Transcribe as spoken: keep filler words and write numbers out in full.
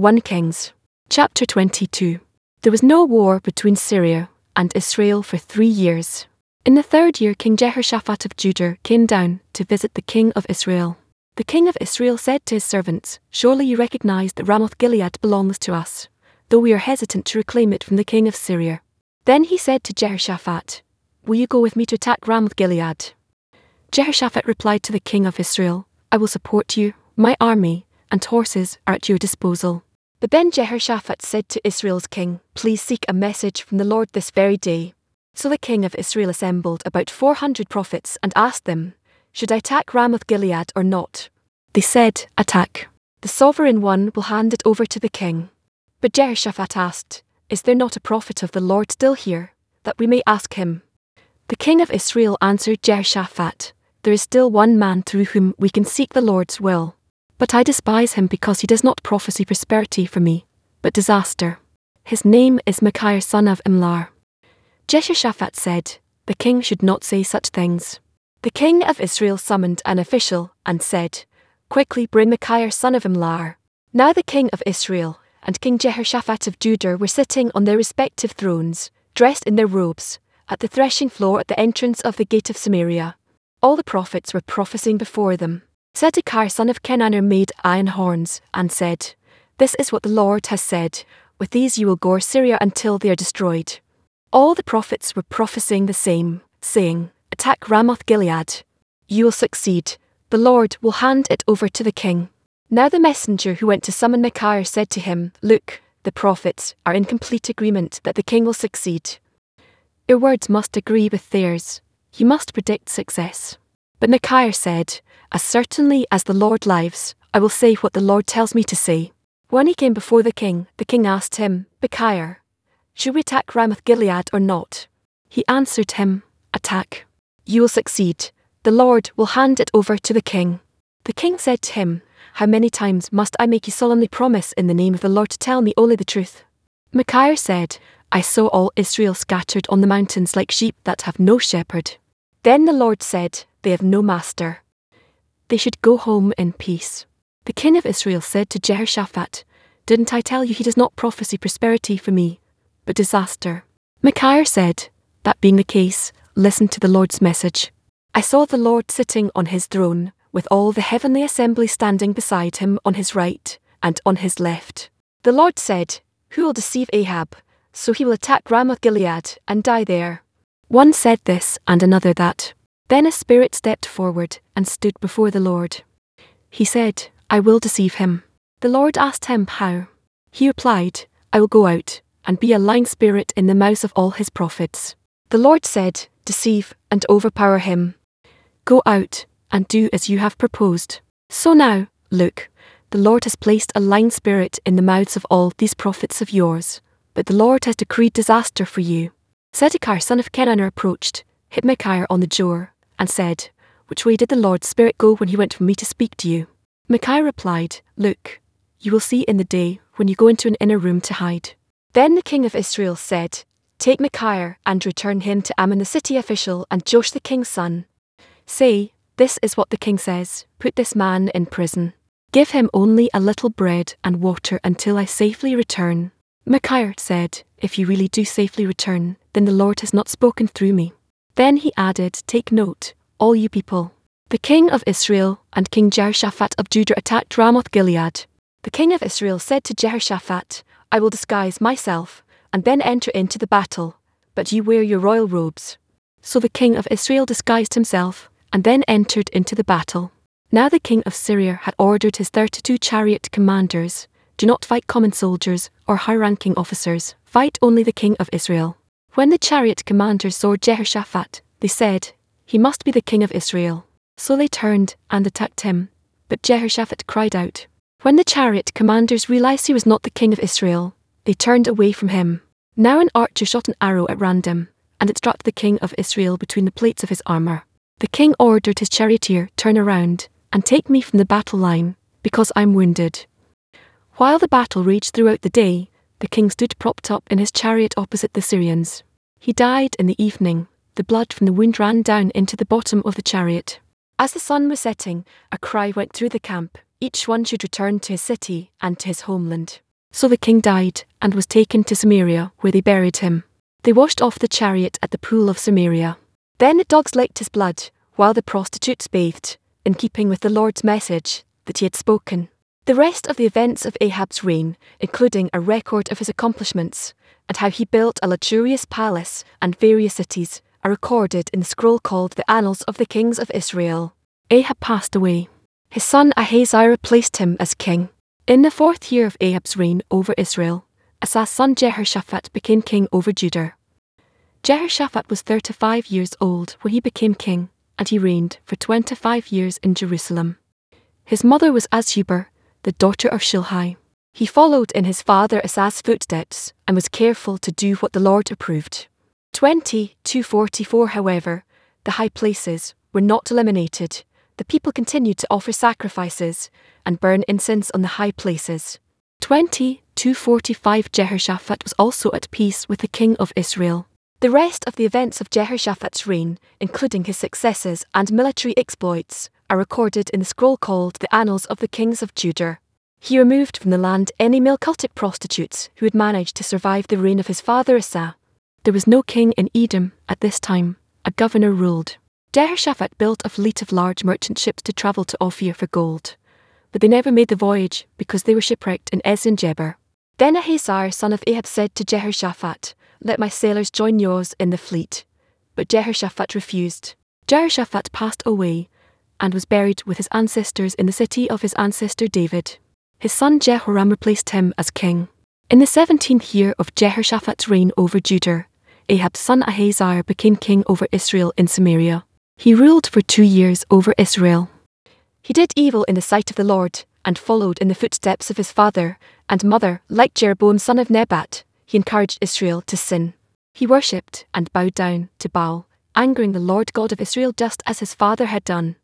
First Kings. Chapter twenty-two. There was no war between Syria and Israel for three years. In the third year King Jehoshaphat of Judah came down to visit the king of Israel. The king of Israel said to his servants, "Surely you recognize that Ramoth Gilead belongs to us, though we are hesitant to reclaim it from the king of Syria." Then he said to Jehoshaphat, "Will you go with me to attack Ramoth Gilead?" Jehoshaphat replied to the king of Israel, "I will support you. My army and horses are at your disposal." But then Jehoshaphat said to Israel's king, "Please seek a message from the Lord this very day." So the king of Israel assembled about four hundred prophets and asked them, "Should I attack Ramoth Gilead or not?" They said, "Attack. The sovereign one will hand it over to the king." But Jehoshaphat asked, "Is there not a prophet of the Lord still here, that we may ask him?" The king of Israel answered Jehoshaphat, "There is still one man through whom we can seek the Lord's will. But I despise him because he does not prophesy prosperity for me, but disaster. His name is Micaiah son of Imlar." Jehoshaphat said, "The king should not say such things." The king of Israel summoned an official and said, "Quickly bring Micaiah son of Imlar." Now the king of Israel and King Jehoshaphat of Judah were sitting on their respective thrones, dressed in their robes, at the threshing floor at the entrance of the gate of Samaria. All the prophets were prophesying before them. Zedekiah son of Kenaanah made iron horns and said, "This is what the Lord has said, with these you will gore Syria until they are destroyed." All the prophets were prophesying the same, saying, "Attack Ramoth Gilead. You will succeed. The Lord will hand it over to the king." Now the messenger who went to summon Micaiah said to him, "Look, the prophets are in complete agreement that the king will succeed. Your words must agree with theirs. You must predict success." But Micaiah said, "As certainly as the Lord lives, I will say what the Lord tells me to say." When he came before the king, the king asked him, "Micaiah, should we attack Ramoth Gilead or not?" He answered him, "Attack. You will succeed. The Lord will hand it over to the king." The king said to him, "How many times must I make you solemnly promise in the name of the Lord to tell me only the truth?" Micaiah said, "I saw all Israel scattered on the mountains like sheep that have no shepherd." Then the Lord said, "They have no master. They should go home in peace." The king of Israel said to Jehoshaphat, "Didn't I tell you he does not prophesy prosperity for me, but disaster?" Micaiah said, "That being the case, listen to the Lord's message. I saw the Lord sitting on his throne, with all the heavenly assembly standing beside him on his right and on his left. The Lord said, 'Who will deceive Ahab? So he will attack Ramoth Gilead and die there.'" One said this and another that. Then a spirit stepped forward and stood before the Lord. He said, "I will deceive him." The Lord asked him how. He replied, "I will go out and be a lying spirit in the mouths of all his prophets." The Lord said, "Deceive and overpower him. Go out and do as you have proposed." So now, look, the Lord has placed a lying spirit in the mouths of all these prophets of yours, but the Lord has decreed disaster for you. Zedekiah son of Kenaanah approached, hit Micaiah on the jaw, and said, "Which way did the Lord's Spirit go when he went from me to speak to you?" Micaiah replied, "Look, you will see in the day when you go into an inner room to hide." Then the king of Israel said, "Take Micaiah and return him to Amon the city official and Joash the king's son. Say, this is what the king says, put this man in prison. Give him only a little bread and water until I safely return." Micaiah said, "If you really do safely return, then the Lord has not spoken through me." Then he added, "Take note, all you people. The king of Israel and King Jehoshaphat of Judah attacked Ramoth Gilead." The king of Israel said to Jehoshaphat, "I will disguise myself and then enter into the battle, but you wear your royal robes." So the king of Israel disguised himself and then entered into the battle. Now the king of Syria had ordered his thirty-two chariot commanders, "Do not fight common soldiers or high-ranking officers, fight only the king of Israel." When the chariot commanders saw Jehoshaphat, they said, "He must be the king of Israel." So they turned and attacked him, but Jehoshaphat cried out. When the chariot commanders realized he was not the king of Israel, they turned away from him. Now an archer shot an arrow at random, and it struck the king of Israel between the plates of his armor. The king ordered his charioteer, "Turn around and take me from the battle line, because I'm wounded." While the battle raged throughout the day, the king stood propped up in his chariot opposite the Syrians. He died in the evening. The blood from the wound ran down into the bottom of the chariot. As the sun was setting, a cry went through the camp, "Each one should return to his city and to his homeland." So the king died, and was taken to Samaria, where they buried him. They washed off the chariot at the pool of Samaria. Then the dogs licked his blood, while the prostitutes bathed, in keeping with the Lord's message that he had spoken. The rest of the events of Ahab's reign, including a record of his accomplishments, and how he built a luxurious palace and various cities, are recorded in the scroll called the Annals of the Kings of Israel. Ahab passed away. His son Ahaziah replaced him as king. In the fourth year of Ahab's reign over Israel, Asa's son Jehoshaphat became king over Judah. Jehoshaphat was thirty-five years old when he became king, and he reigned for twenty-five years in Jerusalem. His mother was Azubah, the daughter of Shilhi. He followed in his father Asa's footsteps and was careful to do what the Lord approved. twenty-two forty-four However, the high places were not eliminated. The people continued to offer sacrifices and burn incense on the high places. twenty-two forty-five Jehoshaphat was also at peace with the king of Israel. The rest of the events of Jehoshaphat's reign, including his successes and military exploits, are recorded in the scroll called the Annals of the Kings of Judah. He removed from the land any male cultic prostitutes who had managed to survive the reign of his father Asa. There was no king in Edom at this time. A governor ruled. Jehoshaphat built a fleet of large merchant ships to travel to Ophir for gold, but they never made the voyage because they were shipwrecked in Ezion-Geber. Then Ahaziah son of Ahab said to Jehoshaphat, "Let my sailors join yours in the fleet." But Jehoshaphat refused. Jehoshaphat passed away and was buried with his ancestors in the city of his ancestor David. His son Jehoram replaced him as king. In the seventeenth year of Jehoshaphat's reign over Judah, Ahab's son Ahaziah became king over Israel in Samaria. He ruled for two years over Israel. He did evil in the sight of the Lord, and followed in the footsteps of his father and mother. Like Jeroboam son of Nebat, he encouraged Israel to sin. He worshipped and bowed down to Baal, angering the Lord God of Israel just as his father had done.